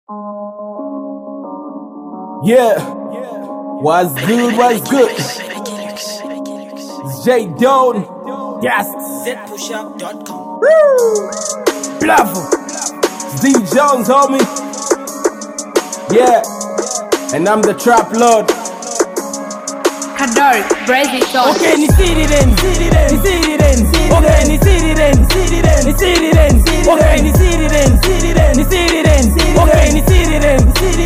Yeah, what's good, what's good? It's J Don, yes, zpushup.com. Bravo, Steve Jones, homie. Yeah, and I'm the trap lord. Kadari, brave it on. Okay, ni city then, okay, ni city then, okay, ni city then, okay, ni city then, okay, ni city then, okay, ni city then,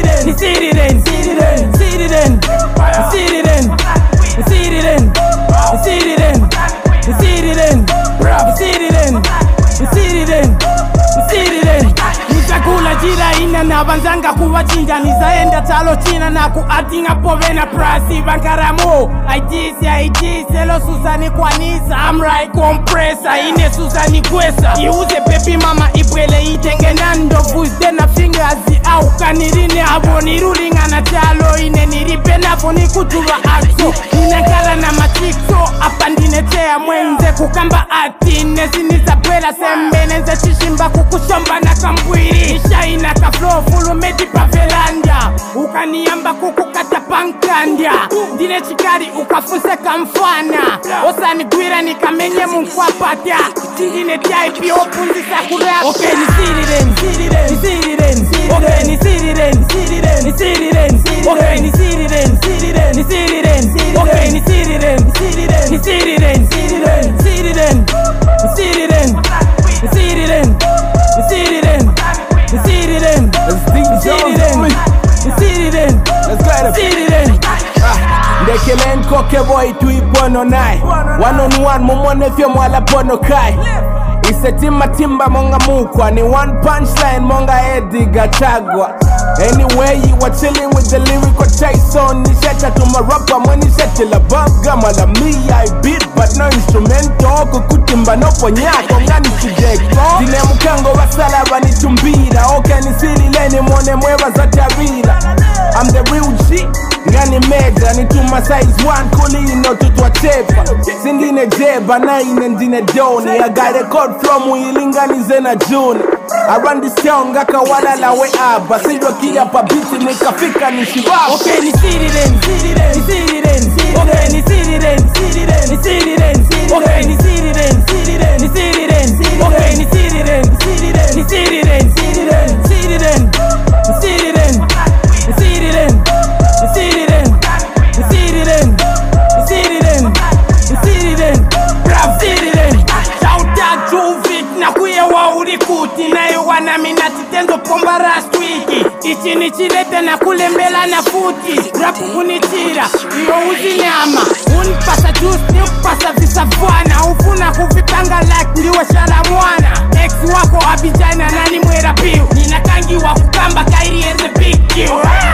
nitakula jira ina na banzanga kuwachinja nizaenda talo china na kuatinga povena prasi bankaramo aitise lo Susani kwanisa amrai compressor ine Susani kwesa iuze baby mama ibwele itenge nando buzde na fingers au kanirine aboni rulinga na talo ine niripe nafo nikutuwa akso inakala na matikso apandinetea mwenze kukamba atine sinizabwela sembenenze chishimba kukushomba na kambwiri ishaina ka flow fulu medi pavelanda ukaniamba kukukata pankandya ndine chikari ukafuse kamfana osanigwira nikamenye munkwapatya ndine type opunzisa kurap. Okay, ni city then, okay, ni city then, okay, ni city then, okay, ni city then, okay, ni city then. Ndekelen koke boy tuipono nai one on one mumone fyo mwala pono kai isetima timba monga mukwa ni one punchline monga Edgar Chagwa. Anyway, you were chilling with the lyrical Tyson. Nisheta to my rapper when he said till above gama la me I beat but no instrumental kukutimba no ponyako ngani chijeko dine mukango basala banitumbira. Okay, ni siri leni mwone mweba za tabira. I'm the real G ngani mega ni tuma size 1 kulino tutwa chepa sindine jeba na ine ndine doni. I got a code from uilingani zena June. I run this town ngaka wala la we aba sijwa kia pa biti nikafika ni shibaba. Okay, ni city then, okay, ni city then, okay, ni city then, okay, ni city then, okay, ni city then, na mina titenzo pomba rastwiki ichini chilete na kulembela na futi rap kunichira iyo uzi nyama unipasa juice ni upasa visafwana ufuna kuvipanga like ndiwe shara mwana ex wako abijana nani mwera piu nina kangi wa kukamba kairi as a big deal.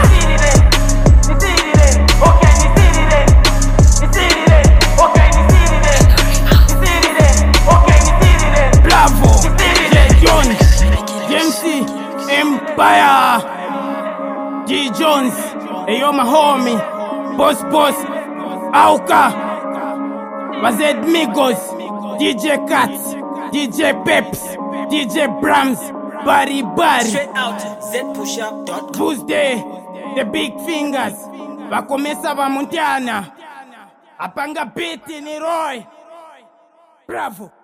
Empire G Jones, ayo my homie, boss Auka, Bazed Migos, DJ Cats, DJ Peps, DJ Brahms, Barry Straight out zpushup.com. Tuesday, the big fingers, Bakomesa Bamuntiana, Apanga Biti ni Roy. Bravo.